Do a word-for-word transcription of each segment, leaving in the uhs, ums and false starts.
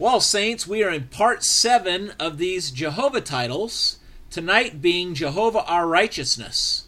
Well, saints, we are in part seven of these Jehovah titles, tonight being Jehovah our righteousness.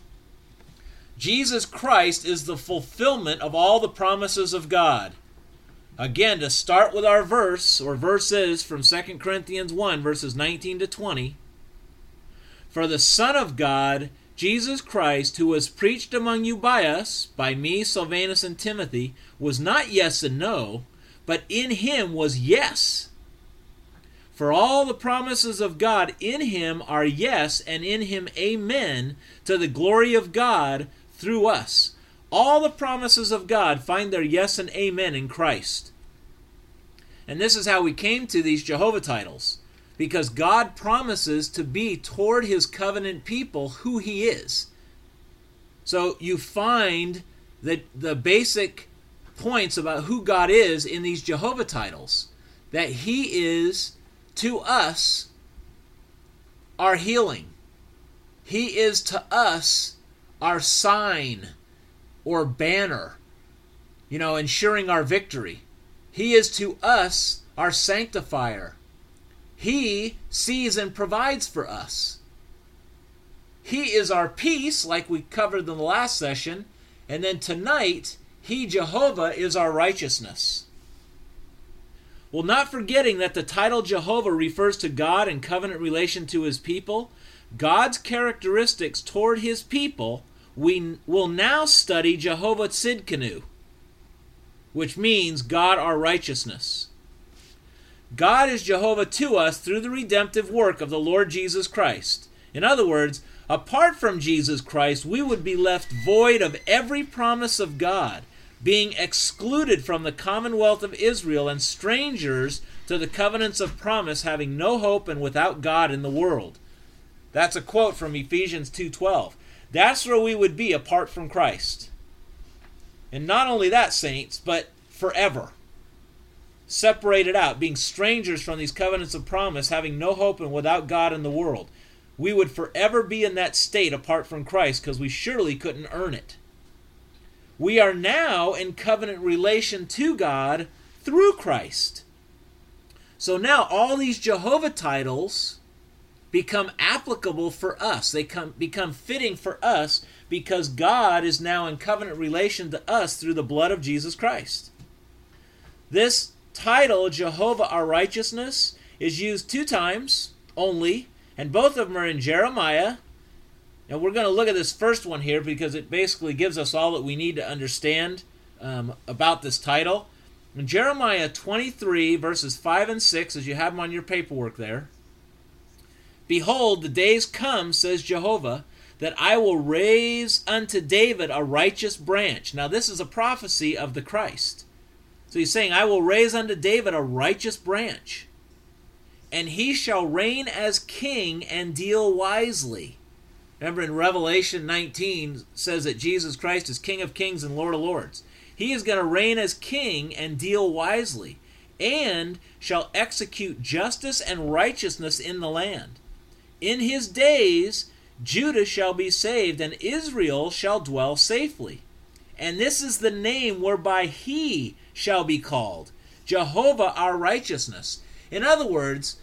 Jesus Christ is the fulfillment of all the promises of God. Again, to start with our verse, or verses from Second Corinthians one, verses nineteen to twenty. For the Son of God, Jesus Christ, who was preached among you by us, by me, Silvanus, and Timothy, was not yes and no, but in him was yes. For all the promises of God in him are yes, and in him amen, to the glory of God through us. All the promises of God find their yes and amen in Christ. And this is how we came to these Jehovah titles, because God promises to be toward his covenant people who he is. So you find the, the basic points about who God is in these Jehovah titles. That he is, to us, our healing. He is to us our sign or banner, you know, ensuring our victory. He is to us our sanctifier. He sees and provides for us. He is our peace, like we covered in the last session. And then tonight, he, Jehovah, is our righteousness. Well, not forgetting that the title Jehovah refers to God in covenant relation to his people, God's characteristics toward his people, we will now study Jehovah Tzidkenu, which means God our righteousness. God is Jehovah to us through the redemptive work of the Lord Jesus Christ. In other words, apart from Jesus Christ, we would be left void of every promise of God, being excluded from the commonwealth of Israel and strangers to the covenants of promise, having no hope and without God in the world. That's a quote from Ephesians two twelve. That's where we would be apart from Christ. And not only that, saints, but forever. Separated out, being strangers from these covenants of promise, having no hope and without God in the world. We would forever be in that state apart from Christ because we surely couldn't earn it. We are now in covenant relation to God through Christ. So now all these Jehovah titles become applicable for us. They come, become fitting for us because God is now in covenant relation to us through the blood of Jesus Christ. This title, Jehovah our righteousness, is used two times only, and both of them are in Jeremiah. And we're going to look at this first one here because it basically gives us all that we need to understand um, about this title. In Jeremiah twenty-three, verses five and six, as you have them on your paperwork there, behold, the days come, says Jehovah, that I will raise unto David a righteous branch. Now this is a prophecy of the Christ. So he's saying, I will raise unto David a righteous branch, and he shall reign as king and deal wisely. Remember in Revelation nineteen, says that Jesus Christ is King of kings and Lord of lords. He is going to reign as king and deal wisely, and shall execute justice and righteousness in the land. In his days Judah shall be saved, and Israel shall dwell safely. And this is the name whereby he shall be called, Jehovah our righteousness. In other words,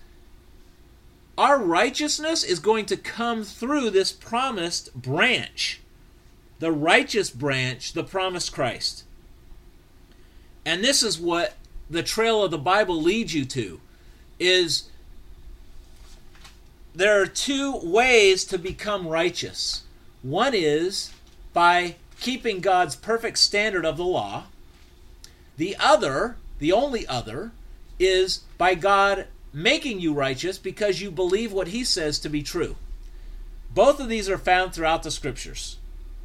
our righteousness is going to come through this promised branch, the righteous branch, the promised Christ. And this is what the trail of the Bible leads you to, is there are two ways to become righteous. One is by keeping God's perfect standard of the law. The other, the only other, is by God making you righteous because you believe what he says to be true. Both of these are found throughout the scriptures.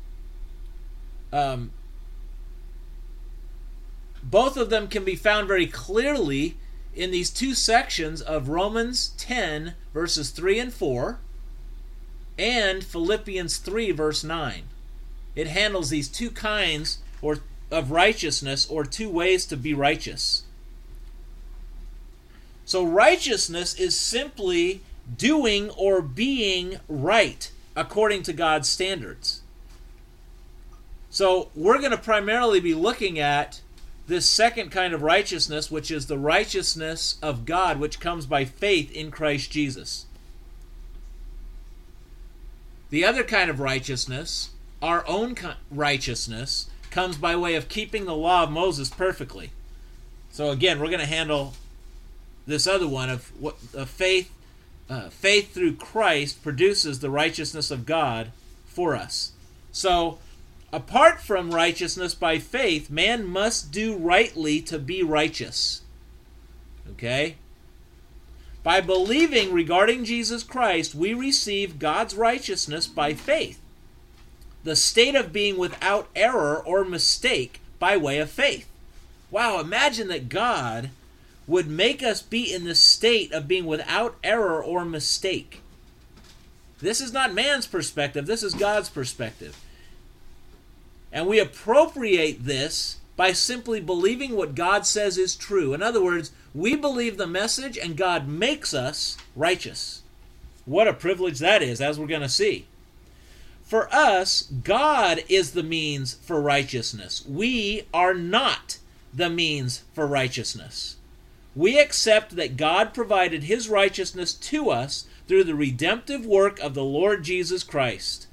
Um, both of them can be found very clearly in these two sections of Romans ten, verses three and four, and Philippians three, verse nine. It handles these two kinds or of righteousness, or two ways to be righteous. So righteousness is simply doing or being right according to God's standards. So we're going to primarily be looking at this second kind of righteousness, which is the righteousness of God, which comes by faith in Christ Jesus. The other kind of righteousness, our own righteousness, comes by way of keeping the law of Moses perfectly. So again, we're going to handle this other one of what of faith. Uh, faith through Christ produces the righteousness of God for us. So, apart from righteousness by faith, man must do rightly to be righteous. Okay? By believing regarding Jesus Christ, we receive God's righteousness by faith. The state of being without error or mistake by way of faith. Wow, imagine that God would make us be in the state of being without error or mistake. This is not man's perspective, this is God's perspective. And we appropriate this by simply believing what God says is true. In other words, we believe the message and God makes us righteous. What a privilege that is, as we're going to see. For us, God is the means for righteousness. We are not the means for righteousness. We accept that God provided his righteousness to us through the redemptive work of the Lord Jesus Christ.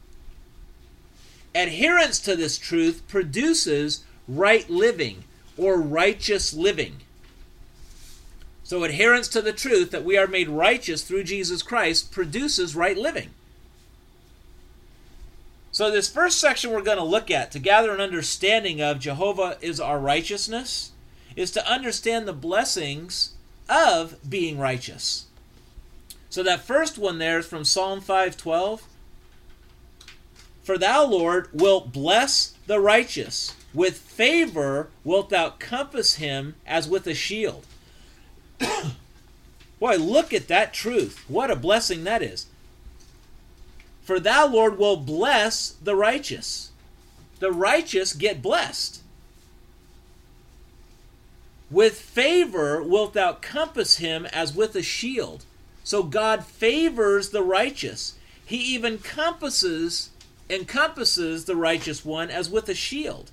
Adherence to this truth produces right living or righteous living. So adherence to the truth that we are made righteous through Jesus Christ produces right living. So this first section we're going to look at to gather an understanding of Jehovah is our righteousness is to understand the blessings of being righteous. So that first one there is from Psalm five twelve. For thou, Lord, wilt bless the righteous. With favor wilt thou compass him as with a shield. Boy, look at that truth. What a blessing that is. For thou, Lord, will bless the righteous. The righteous get blessed. With favor wilt thou compass him as with a shield. So God favors the righteous. He even compasses, encompasses the righteous one as with a shield.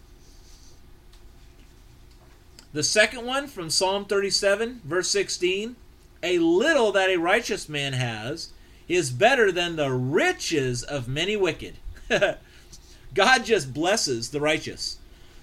The second one from Psalm thirty-seven, verse sixteen. A little that a righteous man has is better than the riches of many wicked. God just blesses the righteous.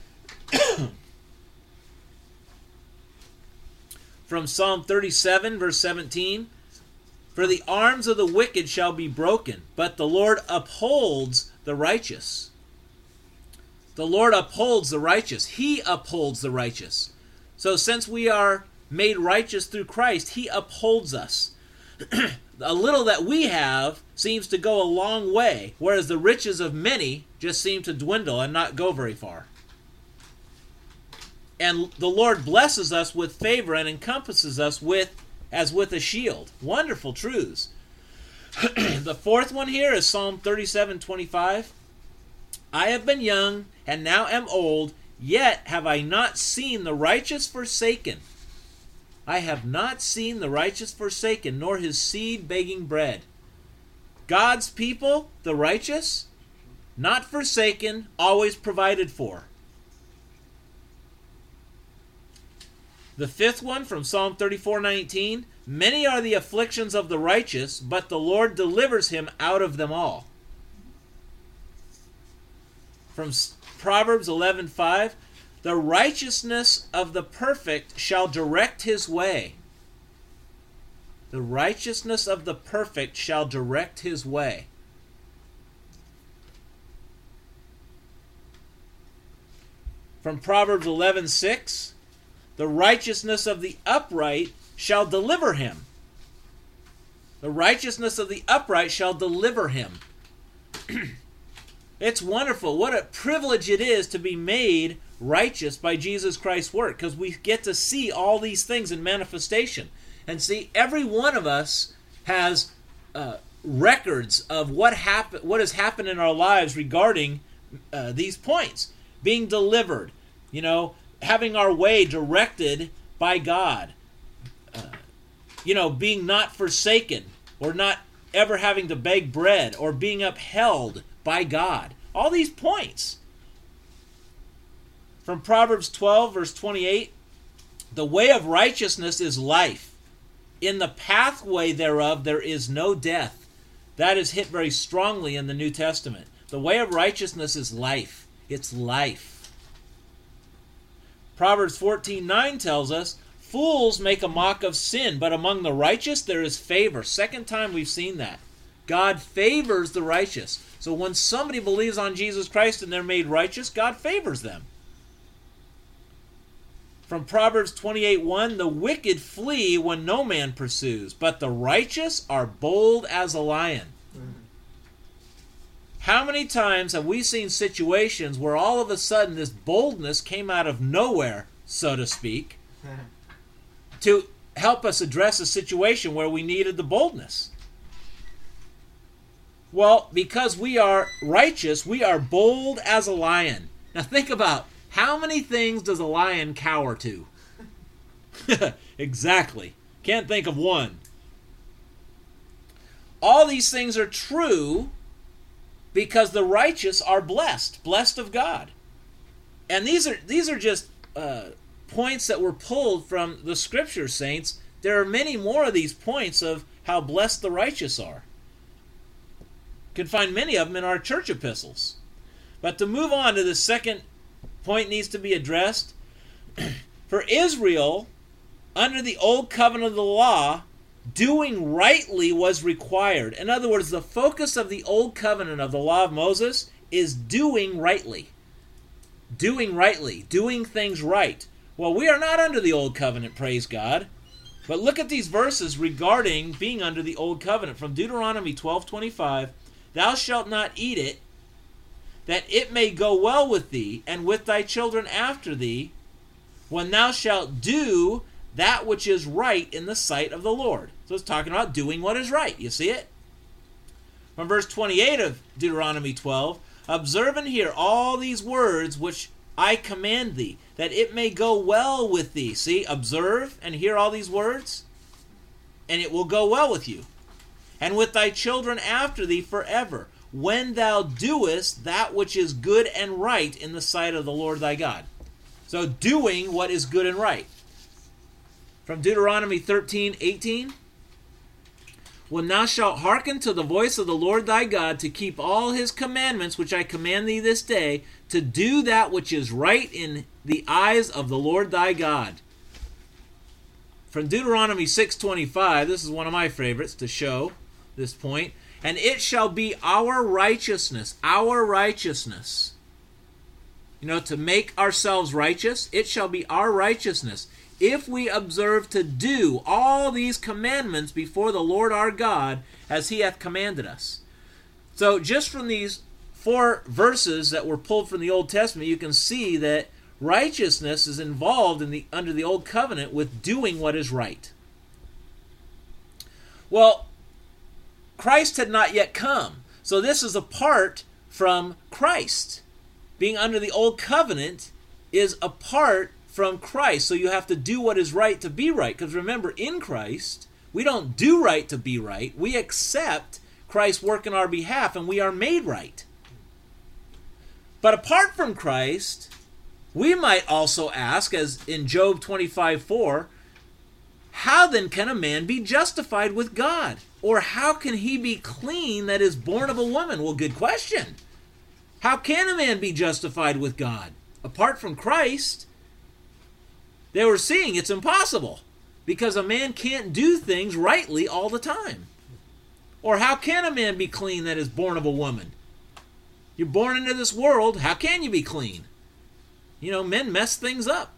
From Psalm thirty-seven, verse seventeen, for the arms of the wicked shall be broken, but the Lord upholds the righteous. The Lord upholds the righteous. He upholds the righteous. So since we are made righteous through Christ, he upholds us. A little that we have seems to go a long way, whereas the riches of many just seem to dwindle and not go very far. And the Lord blesses us with favor and encompasses us with as with a shield. Wonderful truths. The fourth one here is Psalm thirty-seven twenty-five. I have been young and now am old, yet have I not seen the righteous forsaken. I have not seen the righteous forsaken, nor his seed begging bread. God's people, the righteous, not forsaken, always provided for. The fifth one from Psalm thirty-four nineteen. Many are the afflictions of the righteous, but the Lord delivers him out of them all. From Proverbs eleven five. The righteousness of the perfect shall direct his way. The righteousness of the perfect shall direct his way. From Proverbs eleven six. The righteousness of the upright shall deliver him. The righteousness of the upright shall deliver him. It's wonderful. What a privilege it is to be made righteous by Jesus Christ's work, because we get to see all these things in manifestation. And see, every one of us has uh, records of what happen, what has happened in our lives regarding uh, these points. Being delivered, you know, having our way directed by God, uh, you know, being not forsaken, or not ever having to beg bread, or being upheld by God. All these points. From Proverbs twelve, verse twenty-eight, the way of righteousness is life. In the pathway thereof there is no death. That is hit very strongly in the New Testament. The way of righteousness is life. It's life. Proverbs fourteen nine tells us, fools make a mock of sin, but among the righteous there is favor. Second time we've seen that. God favors the righteous. So when somebody believes on Jesus Christ and they're made righteous, God favors them. From Proverbs twenty-eight one, the wicked flee when no man pursues, but the righteous are bold as a lion. Mm-hmm. How many times have we seen situations where all of a sudden this boldness came out of nowhere, so to speak, to help us address a situation where we needed the boldness? Well, because we are righteous, we are bold as a lion. Now think about, how many things does a lion cower to? Exactly. Can't think of one. All these things are true because the righteous are blessed, blessed of God. And these are these are just uh, points that were pulled from the Scripture, saints. There are many more of these points of how blessed the righteous are. You can find many of them in our church epistles. But to move on to the second point needs to be addressed. For Israel, under the old covenant of the law, doing rightly was required. In other words, the focus of the old covenant of the law of Moses is doing rightly. Doing rightly. Doing things right. Well, we are not under the old covenant, praise God. But look at these verses regarding being under the old covenant. From Deuteronomy twelve twenty-five, thou shalt not eat it, that it may go well with thee, and with thy children after thee, when thou shalt do that which is right in the sight of the Lord. So it's talking about doing what is right. You see it? From verse twenty-eight of Deuteronomy twelve, observe and hear all these words which I command thee, that it may go well with thee. See, observe and hear all these words, and it will go well with you. And with thy children after thee forever, when thou doest that which is good and right in the sight of the Lord thy God. So doing what is good and right. From Deuteronomy thirteen eighteen, when thou shalt hearken to the voice of the Lord thy God, to keep all his commandments which I command thee this day, to do that which is right in the eyes of the Lord thy God. From Deuteronomy six twenty-five, this is one of my favorites to show this point. And it shall be our righteousness, our righteousness. You know, to make ourselves righteous, it shall be our righteousness, if we observe to do all these commandments before the Lord our God, as he hath commanded us. So just from these four verses that were pulled from the Old Testament, you can see that righteousness is involved in the under the Old Covenant with doing what is right. Well, Christ had not yet come. So this is apart from Christ. Being under the old covenant is apart from Christ. So you have to do what is right to be right. Because remember, in Christ, we don't do right to be right. We accept Christ's work in our behalf and we are made right. But apart from Christ, we might also ask, as in Job twenty-five four, how then can a man be justified with God? Or how can he be clean that is born of a woman? Well, good question. How can a man be justified with God? Apart from Christ, they were seeing it's impossible, because a man can't do things rightly all the time. Or how can a man be clean that is born of a woman? You're born into this world, how can you be clean? You know, men mess things up.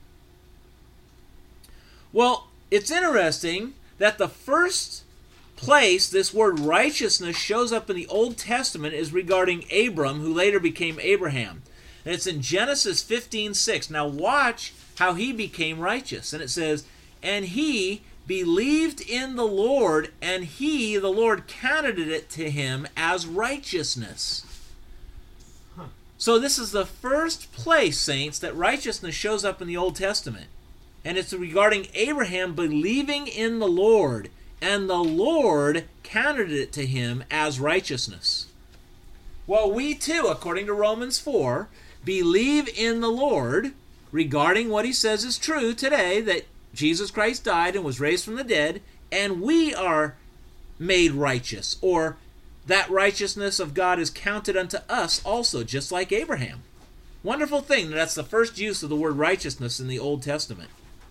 Well, it's interesting that the first place this word righteousness shows up in the Old Testament is regarding Abram, who later became Abraham. And it's in Genesis fifteen six. Now watch how he became righteous. And it says, and he believed in the Lord, and he, the Lord, counted it to him as righteousness. Huh. So this is the first place, saints, that righteousness shows up in the Old Testament. And it's regarding Abraham believing in the Lord, and the Lord counted it to him as righteousness. Well, we too, according to Romans four, believe in the Lord regarding what he says is true today, that Jesus Christ died and was raised from the dead, and we are made righteous, or that righteousness of God is counted unto us also, just like Abraham. Wonderful thing. That's the first use of the word righteousness in the Old Testament.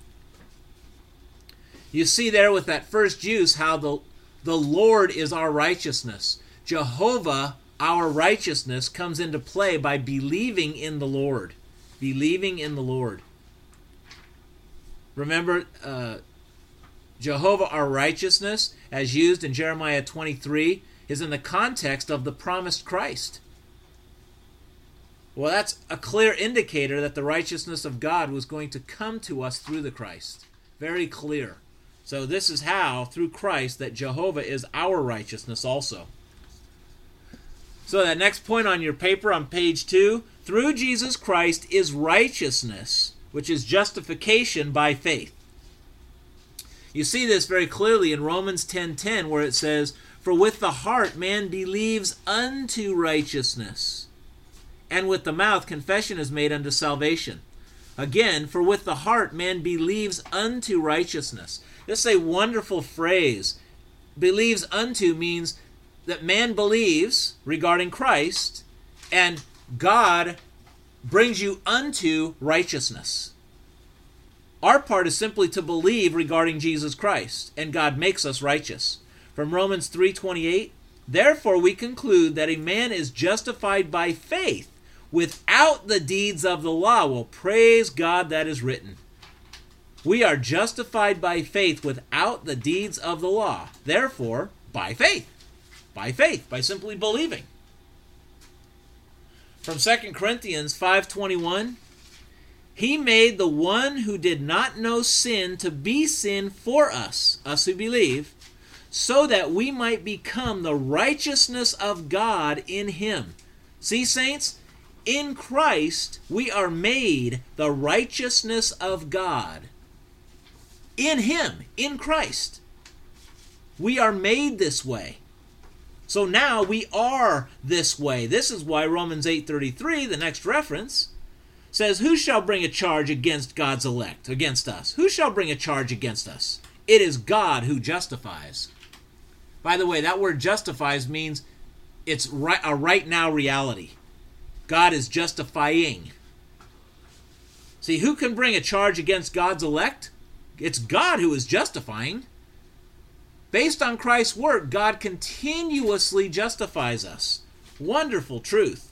You see there with that first use how the, the Lord is our righteousness. Jehovah, our righteousness, comes into play by believing in the Lord. Believing in the Lord. Remember, uh, Jehovah, our righteousness, as used in Jeremiah twenty-three, is in the context of the promised Christ. Well, that's a clear indicator that the righteousness of God was going to come to us through the Christ. Very clear. So this is how, through Christ, that Jehovah is our righteousness also. So that next point on your paper on page two, through Jesus Christ is righteousness, which is justification by faith. You see this very clearly in Romans ten ten, where it says, "For with the heart man believes unto righteousness, and with the mouth confession is made unto salvation." Again, for with the heart man believes unto righteousness. This is a wonderful phrase. Believes unto means that man believes regarding Christ, and God brings you unto righteousness. Our part is simply to believe regarding Jesus Christ, and God makes us righteous. From Romans three twenty-eight, "Therefore we conclude that a man is justified by faith without the deeds of the law." Well, praise God, that is written. We are justified by faith without the deeds of the law. Therefore, by faith. By faith, by simply believing. From Second Corinthians five twenty-one, "He made the one who did not know sin to be sin for us," us who believe, "so that we might become the righteousness of God in him." See, saints, in Christ we are made the righteousness of God. In him, in Christ. We are made this way. So now we are this way. This is why Romans eight thirty-three, the next reference, says, "Who shall bring a charge against God's elect?" Against us. Who shall bring a charge against us? It is God who justifies. By the way, that word justifies means it's right, a right now reality. God is justifying. See, who can bring a charge against God's elect? It's God who is justifying. Based on Christ's work, God continuously justifies us. Wonderful truth.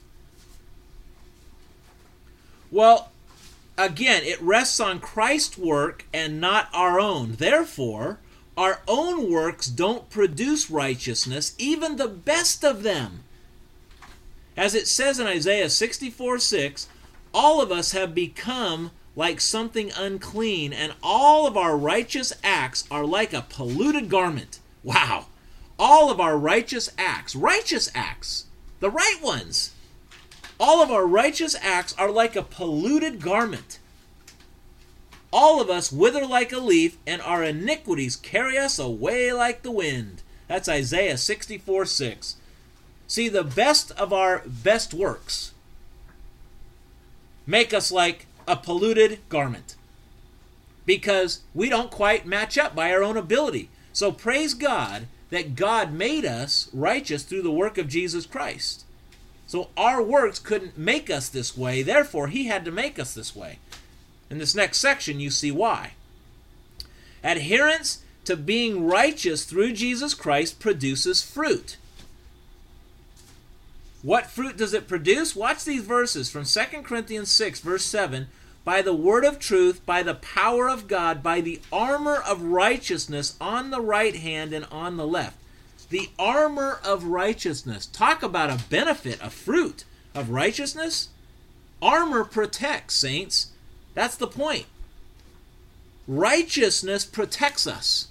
Well, again, it rests on Christ's work and not our own. Therefore, our own works don't produce righteousness, even the best of them. As it says in Isaiah sixty-four six, "All of us have become like something unclean, and all of our righteous acts are like a polluted garment." Wow! All of our righteous acts, righteous acts, the right ones, all of our righteous acts are like a polluted garment. All of us wither like a leaf, and our iniquities carry us away like the wind. That's Isaiah sixty-four six. See, the best of our best works make us like a polluted garment, because we don't quite match up by our own ability. So praise God that God made us righteous through the work of Jesus Christ. So our works couldn't make us this way, therefore he had to make us this way. In this next section you see why. Adherence to being righteous through Jesus Christ produces fruit. What fruit does it produce? Watch these verses from Second Corinthians six, verse seven. "By the word of truth, by the power of God, by the armor of righteousness on the right hand and on the left." The armor of righteousness. Talk about a benefit, a fruit of righteousness. Armor protects, saints. That's the point. Righteousness protects us.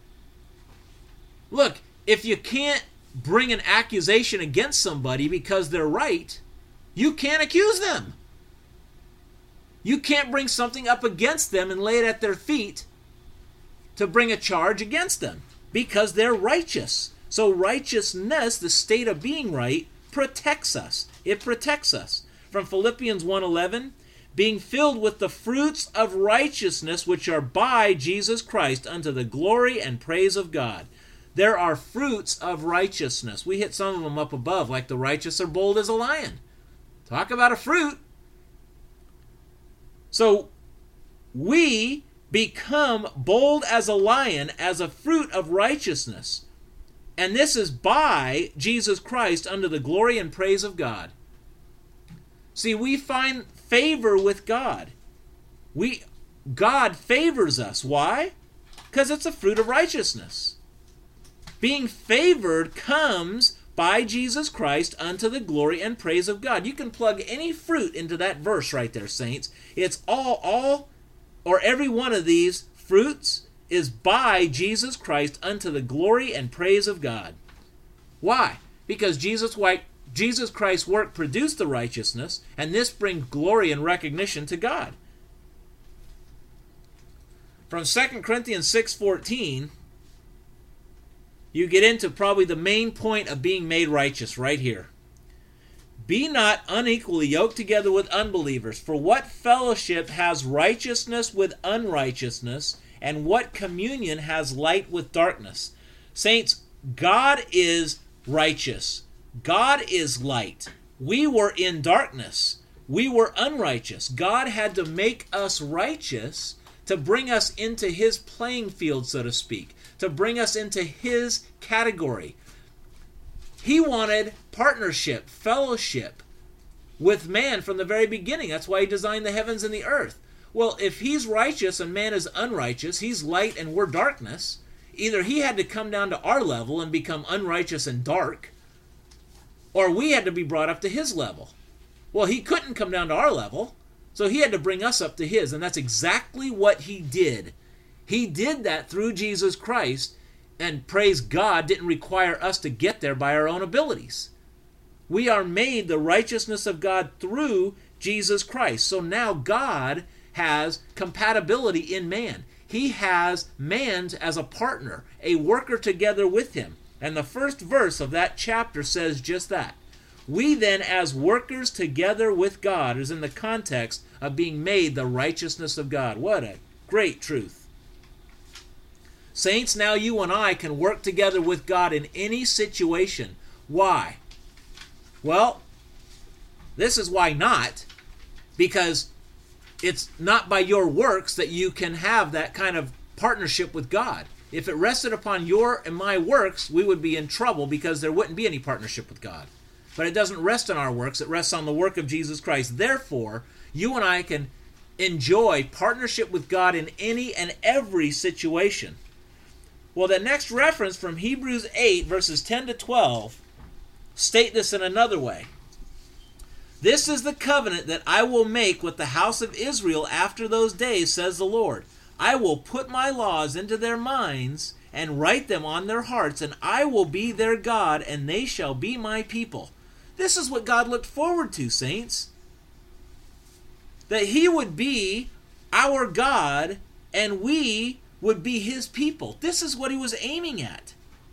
Look, if you can't bring an accusation against somebody because they're right, you can't accuse them. You can't bring something up against them and lay it at their feet to bring a charge against them because they're righteous. So righteousness, the state of being right, protects us. It protects us. from Philippians one eleven, being filled with the fruits of righteousness which are by Jesus Christ unto the glory and praise of God. There are fruits of righteousness. We hit some of them up above, like the righteous are bold as a lion. Talk about a fruit. So we become bold as a lion as a fruit of righteousness. And this is by Jesus Christ unto the glory and praise of God. See, we find favor with God. We, God favors us. Why? Because it's a fruit of righteousness. Being favored comes by Jesus Christ unto the glory and praise of God. You can plug any fruit into that verse right there, saints. It's all, all, or every one of these fruits is by Jesus Christ unto the glory and praise of God. Why? Because Jesus, Jesus Christ's work produced the righteousness, and this brings glory and recognition to God. From Second Corinthians six fourteen, you get into probably the main point of being made righteous right here. Be not unequally yoked together with unbelievers, for what fellowship has righteousness with unrighteousness, and what communion has light with darkness? Saints, God is righteous. God is light. We were in darkness. We were unrighteous. God had to make us righteous to bring us into his playing field, so to speak, to bring us into his category. He wanted partnership, fellowship with man from the very beginning. That's why he designed the heavens and the earth. Well, if he's righteous and man is unrighteous, he's light and we're darkness, either he had to come down to our level and become unrighteous and dark, or we had to be brought up to his level. Well, he couldn't come down to our level, so he had to bring us up to his, and that's exactly what he did. He did that through Jesus Christ, and praise God, didn't require us to get there by our own abilities. We are made the righteousness of God through Jesus Christ. So now God has compatibility in man. He has man as a partner, a worker together with him. And the first verse of that chapter says just that. We then, as workers together with God, is in the context of being made the righteousness of God. What a great truth. Saints, now you and I can work together with God in any situation. Why? Well, this is why not. Because it's not by your works that you can have that kind of partnership with God. If it rested upon your and my works, we would be in trouble because there wouldn't be any partnership with God. But it doesn't rest on our works. It rests on the work of Jesus Christ. Therefore, you and I can enjoy partnership with God in any and every situation. Well, the next reference from Hebrews eight, verses ten to twelve, state this in another way. This is the covenant that I will make with the house of Israel after those days, says the Lord. I will put my laws into their minds and write them on their hearts, and I will be their God, and they shall be my people. This is what God looked forward to, saints. That he would be our God, and we would be his people. This is what he was aiming at.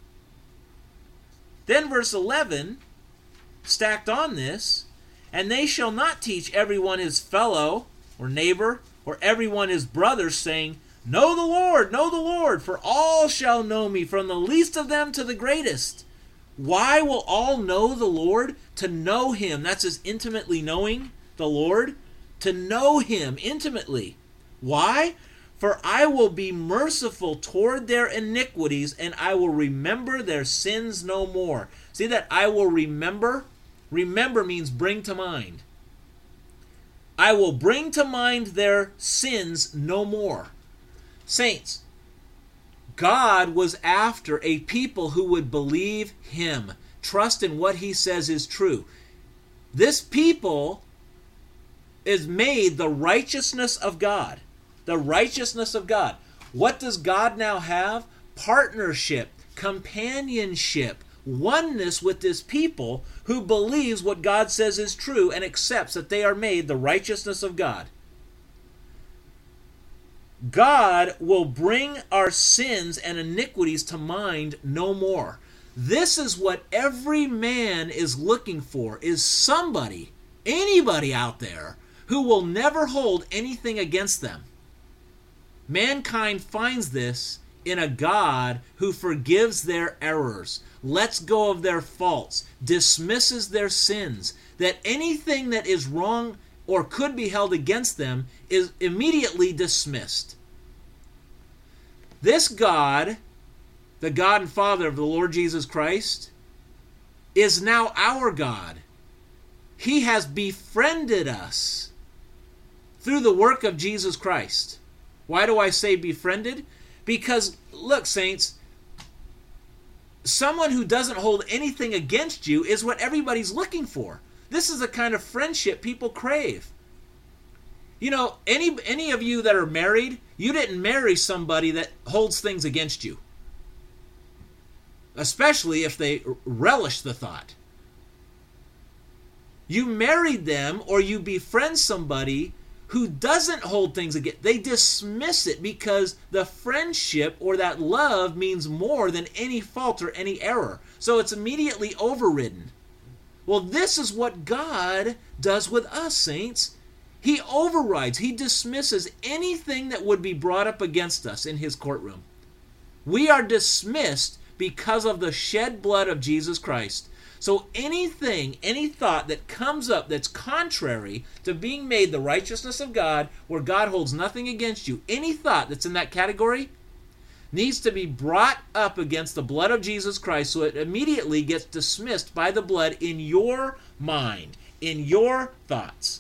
Then verse eleven, stacked on this, and they shall not teach everyone his fellow or neighbor or everyone his brother, saying, Know the Lord, know the Lord, for all shall know me, from the least of them to the greatest. Why will all know the Lord? To know him. That's as intimately knowing the Lord. To know him intimately. Why? For I will be merciful toward their iniquities, and I will remember their sins no more. See that I will remember? Remember means bring to mind. I will bring to mind their sins no more. Saints, God was after a people who would believe him, trust in what he says is true. This people is made the righteousness of God. The righteousness of God. What does God now have? Partnership, companionship, oneness with this people who believes what God says is true and accepts that they are made the righteousness of God. God will bring our sins and iniquities to mind no more. This is what every man is looking for, is somebody anybody out there who will never hold anything against them. Mankind finds this in a God who forgives their errors, lets go of their faults, dismisses their sins, that anything that is wrong or could be held against them is immediately dismissed. This God, the God and Father of the Lord Jesus Christ, is now our God. He has befriended us through the work of Jesus Christ. Why do I say befriended? Because, look, saints, someone who doesn't hold anything against you is what everybody's looking for. This is the kind of friendship people crave. You know, any any of you that are married, you didn't marry somebody that holds things against you. Especially if they relish the thought. You married them, or you befriend somebody who doesn't hold things against. They dismiss it because the friendship or that love means more than any fault or any error. So it's immediately overridden. Well, this is what God does with us, saints. He overrides, he dismisses anything that would be brought up against us in his courtroom. We are dismissed because of the shed blood of Jesus Christ. So anything, any thought that comes up that's contrary to being made the righteousness of God, where God holds nothing against you, any thought that's in that category needs to be brought up against the blood of Jesus Christ, so it immediately gets dismissed by the blood in your mind, in your thoughts.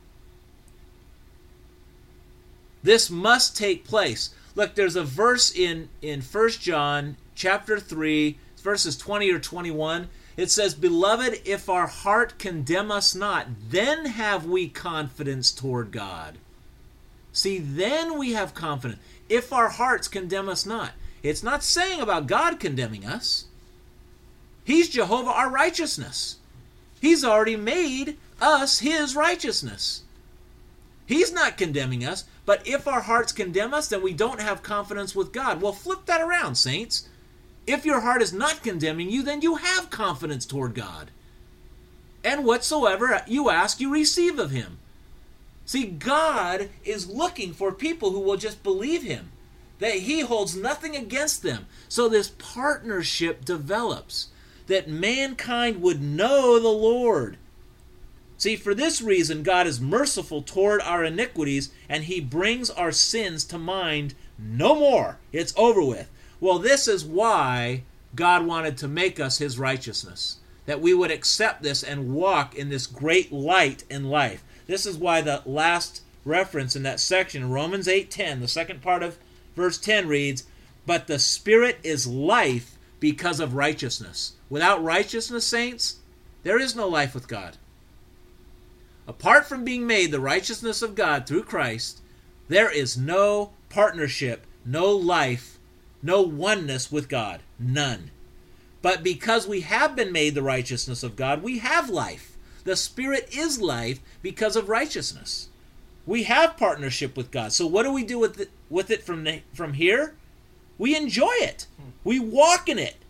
This must take place. Look, there's a verse in, in First John chapter three, verses twenty or twenty-one. It says, "Beloved, if our heart condemn us not, then have we confidence toward God." See, then we have confidence. If our hearts condemn us not. It's not saying about God condemning us. He's Jehovah, our righteousness. He's already made us his righteousness. He's not condemning us, but if our hearts condemn us, then we don't have confidence with God. Well, flip that around, saints. If your heart is not condemning you, then you have confidence toward God. And whatsoever you ask, you receive of him. See, God is looking for people who will just believe him, that he holds nothing against them. So this partnership develops, that mankind would know the Lord. See, for this reason, God is merciful toward our iniquities, and he brings our sins to mind no more. It's over with. Well, this is why God wanted to make us his righteousness, that we would accept this and walk in this great light in life. This is why the last reference in that section, Romans eight ten, the second part of verse ten reads, "But the Spirit is life because of righteousness." Without righteousness, saints, there is no life with God. Apart from being made the righteousness of God through Christ, there is no partnership, no life, no oneness with God. None. But because we have been made the righteousness of God, we have life. The Spirit is life because of righteousness. We have partnership with God. So what do we do with it, with it from, the, from here? We enjoy it. We walk in it.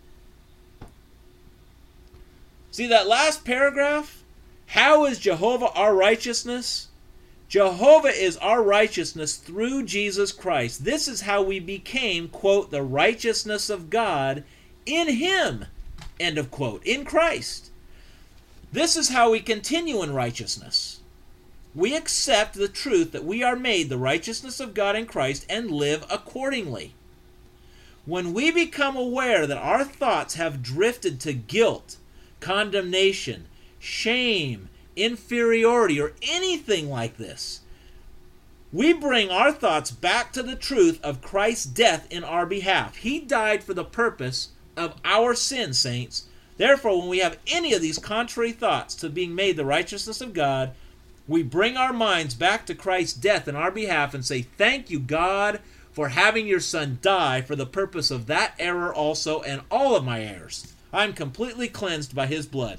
See that last paragraph? How is Jehovah our righteousness? Jehovah is our righteousness through Jesus Christ. This is how we became, quote, the righteousness of God in him, end of quote, in Christ. This is how we continue in righteousness. We accept the truth that we are made the righteousness of God in Christ and live accordingly. When we become aware that our thoughts have drifted to guilt, condemnation, shame, inferiority, or anything like this, we bring our thoughts back to the truth of Christ's death in our behalf. He died for the purpose of our sin, saints. Therefore, when we have any of these contrary thoughts to being made the righteousness of God, we bring our minds back to Christ's death in our behalf and say, "Thank you, God, for having your Son die for the purpose of that error also and all of my errors. I'm completely cleansed by his blood."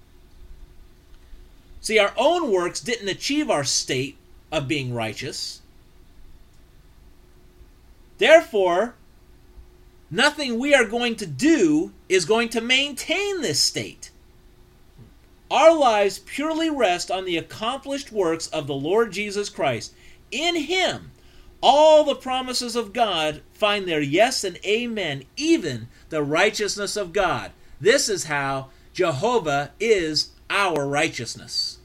See, our own works didn't achieve our state of being righteous. Therefore, nothing we are going to do is going to maintain this state. Our lives purely rest on the accomplished works of the Lord Jesus Christ. In Him, all the promises of God find their yes and amen, even the righteousness of God. This is how Jehovah is our righteousness.